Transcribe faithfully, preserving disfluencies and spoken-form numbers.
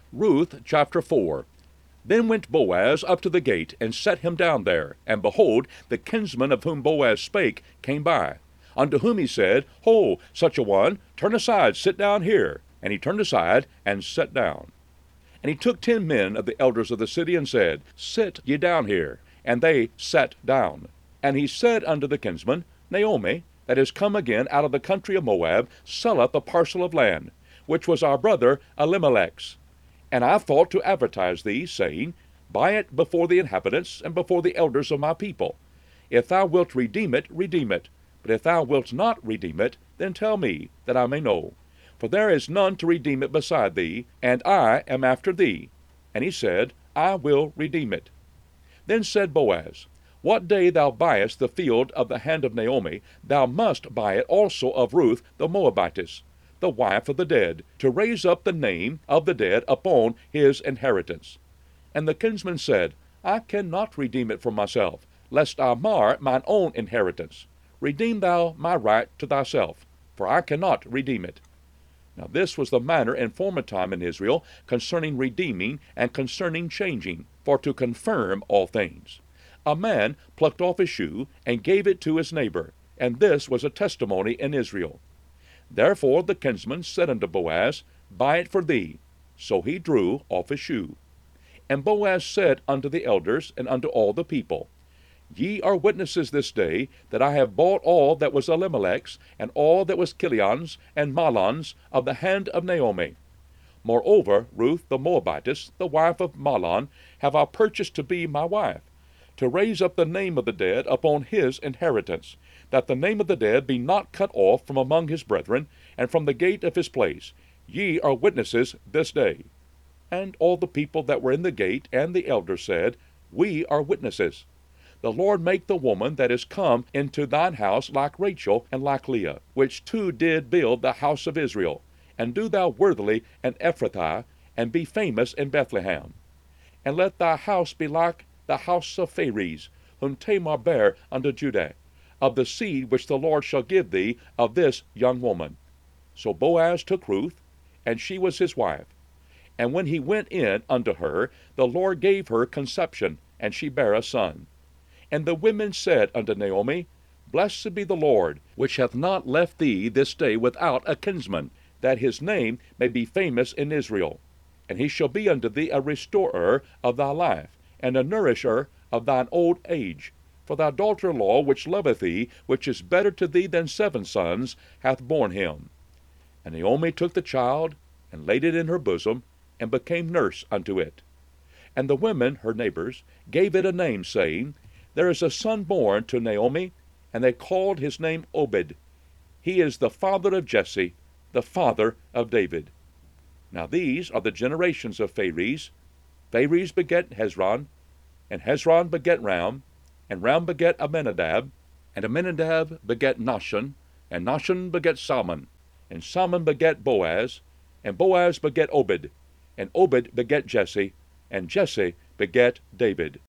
Ruth chapter four. Then went Boaz up to the gate, and set him down there. And behold, the kinsman of whom Boaz spake came by, unto whom he said, Ho, such a one, turn aside, sit down here. And he turned aside, and sat down. And he took ten men of the elders of the city, and said, Sit ye down here. And they sat down. And he said unto the kinsman, Naomi, that is come again out of the country of Moab, selleth a parcel of land, which was our brother Elimelech's. And I thought to advertise thee, saying, Buy it before the inhabitants, and before the elders of my people. If thou wilt redeem it, redeem it. But if thou wilt not redeem it, then tell me, that I may know. For there is none to redeem it beside thee, and I am after thee. And he said, I will redeem it. Then said Boaz, What day thou buyest the field of the hand of Naomi, thou must buy it also of Ruth the Moabitess, the wife of the dead, to raise up the name of the dead upon his inheritance. And the kinsman said, I cannot redeem it for myself, lest I mar mine own inheritance. Redeem thou my right to thyself, for I cannot redeem it. Now this was the manner in former time in Israel concerning redeeming and concerning changing, for to confirm all things. A man plucked off his shoe, and gave it to his neighbor, and this was a testimony in Israel. Therefore the kinsman said unto Boaz, Buy it for thee. So he drew off his shoe. And Boaz said unto the elders and unto all the people, Ye are witnesses this day that I have bought all that was Elimelech's, and all that was Kilion's and Mahlon's of the hand of Naomi. Moreover, Ruth the Moabitess, the wife of Mahlon, have I purchased to be my wife, to raise up the name of the dead upon his inheritance, that the name of the dead be not cut off from among his brethren, and from the gate of his place. Ye are witnesses this day. And all the people that were in the gate and the elders said, We are witnesses. The Lord make the woman that is come into thine house like Rachel and like Leah, which two did build the house of Israel. And do thou worthily in Ephrathah, and be famous in Bethlehem. And let thy house be like the house of Phares, whom Tamar bare unto Judah, of the seed which the Lord shall give thee of this young woman. So Boaz took Ruth, and she was his wife. And when he went in unto her, the Lord gave her conception, and she bare a son. And the women said unto Naomi, Blessed be the Lord, which hath not left thee this day without a kinsman, that his name may be famous in Israel. And he shall be unto thee a restorer of thy life, and a nourisher of thine old age. For thy daughter-in-law, which loveth thee, which is better to thee than seven sons, hath borne him. And Naomi took the child, and laid it in her bosom, and became nurse unto it. And the women, her neighbors, gave it a name, saying, There is a son born to Naomi, and they called his name Obed. He is the father of Jesse, the father of David. Now these are the generations of Phares. Phares begat Hezron, and Hezron begat Ram, and Ram begat Amminadab, and Amminadab begat Nahshon, and Nahshon begat Salmon, and Salmon begat Boaz, and Boaz begat Obed, and Obed begat Jesse, and Jesse begat David.